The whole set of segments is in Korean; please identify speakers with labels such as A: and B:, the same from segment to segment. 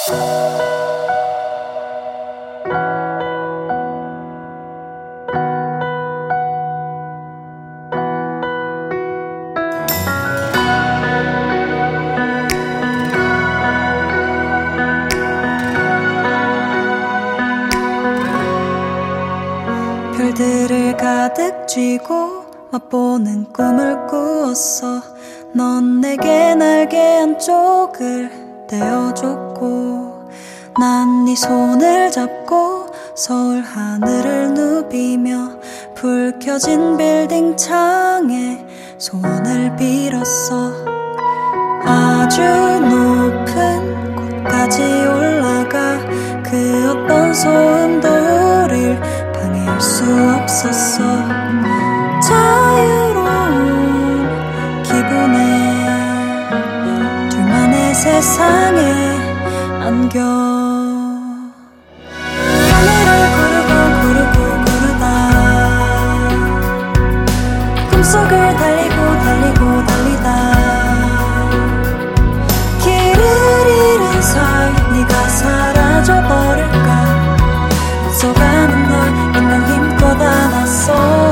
A: 별들을 가득 쥐고 맛보는 꿈을 꾸었어. 넌 내게 날개 한쪽을 떼어줬고 난 네 손을 잡고 서울 하늘을 누비며 불 켜진 빌딩 창에 소원을 빌었어. 아주 높은 곳까지 올라가 그 어떤 소음도 우릴 방해할 수 없었어. 자유로운 기분에 둘만의 세상에 안겨. 하늘을 구르고 구르다 꿈속을 달리고 달리다 길을 잃은 사이 네가 사라져버릴까. 앞서가는 널 있는 힘껏 안았어.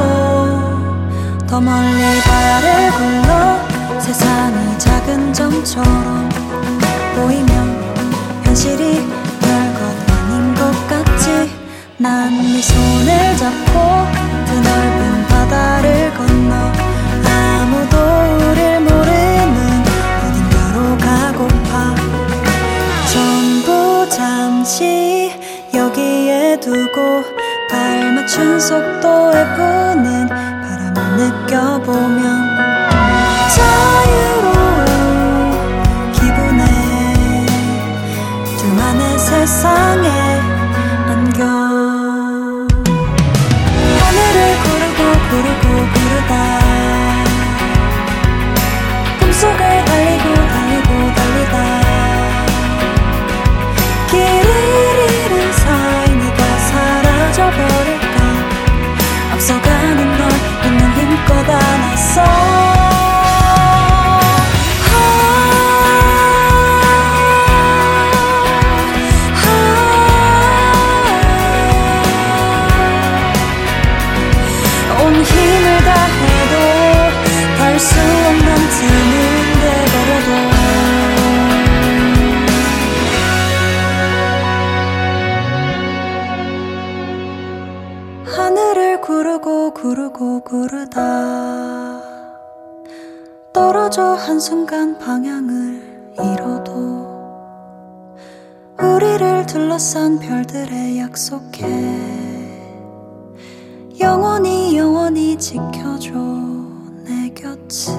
A: 더 멀리 발을 굴러 세상이 작은 점처럼 보이면 현실이 별것 아닌 것 같지. 난 네 손을 잡고 그 넓은 바다를 건너 아무도 우릴 모르는 어딘가로 가고파. 전부 잠시 여기에 두고 발맞춘 속도에 부는 바람을 느껴보면 자유로운 기분에 둘만의 세상에 안겨. 하늘을 구르다 꿈속을 달리다 길을 잃은 사이 네가 사라져버릴까. 앞서가는 널 있는 힘껏 안았어. 온 힘을 다해도 닿을 수 없는 틈을 내버려둬. 하늘을 구르다 떨어져 한순간 방향을 잃어도 우리를 둘러싼 별들에 약속해 영원히 지켜줘 내 곁을.